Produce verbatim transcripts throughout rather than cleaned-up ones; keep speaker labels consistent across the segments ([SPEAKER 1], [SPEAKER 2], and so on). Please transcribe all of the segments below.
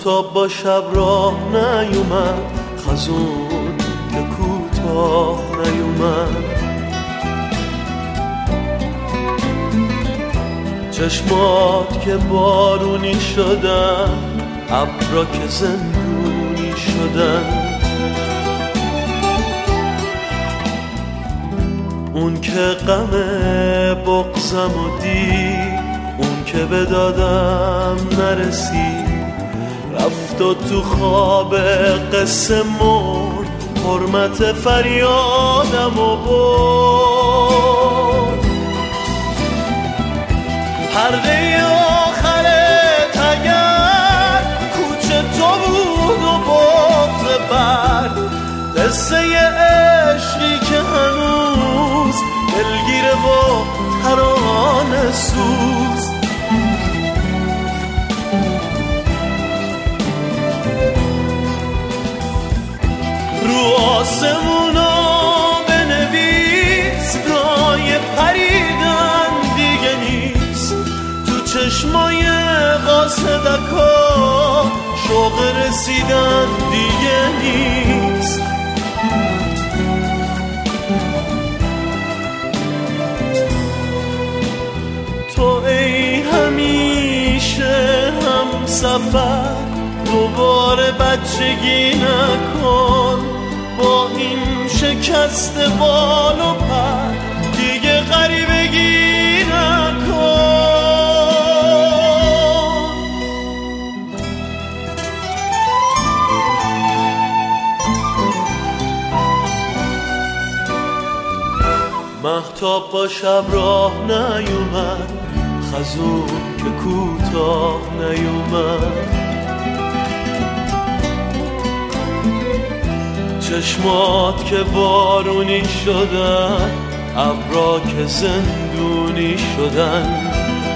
[SPEAKER 1] مهتاب با شب راه نیومد، خزون که کوتاه نیومد. چشمات که بارونی شدن، ابرا که زندونی شدن. اون که غم بغضم و دید، اون که به دادم نرسید، رفت و تو خواب قصه مرد، حرمت فریادم و برد. حلقه آخرت اگر کوچه تو بود و بغض برد، قصه عشقی که هنوز دلگیره و ترانه سوز. رو آسمونا بنویس، رای پریدن دیگه نیست. تو چشمای قاصدکا شوق رسیدن دیگه نیست. تو ای همیشه هم سفر، دوباره بچگی نکن. با این شکست بال و پر دیگه غریبگی نکن. مهتاب با شب راه نیومد، خزون که کوتاه نیومد. چشمات که بارونی شدن، ابرا که زندونی شدن.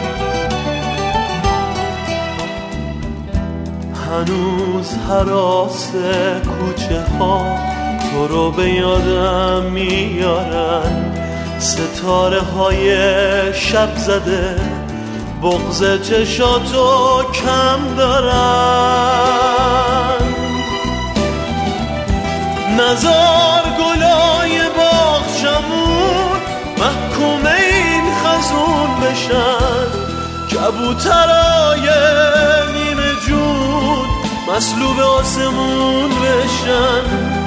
[SPEAKER 1] هنوز هراس کوچه ها تو رو به یادم میارن. ستاره های شب زده بغض چشاتو کم دارن. نزار گلای باغچمون محکوم این خزون بشن. کبوترای نیمه جون مسلوب آسمون بشن.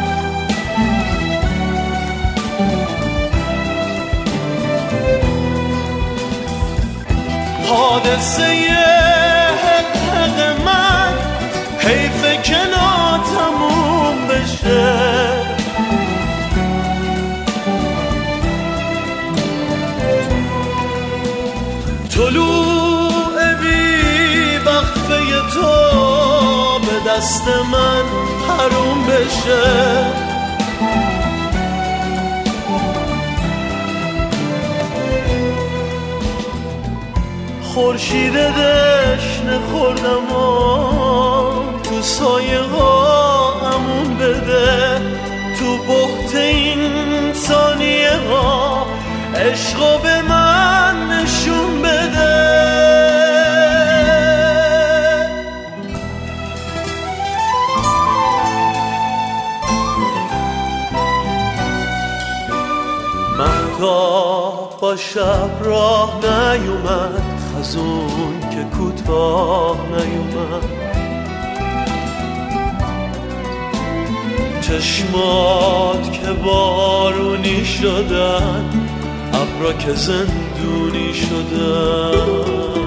[SPEAKER 1] حادثه حق حق من حیفه که ناتموم بشه. طلوع بی وقفه تو به دست من حروم بشه. خورشید دشنه خوردم و تو سایه ها امون بده. تو بحت این ثانیه ها عشقو به من نشون بده. مهتاب با شب راه نیومد، خزون که کوتاه نیومد. چشمات که بارونی شدن، ابرا که زندونی شدن.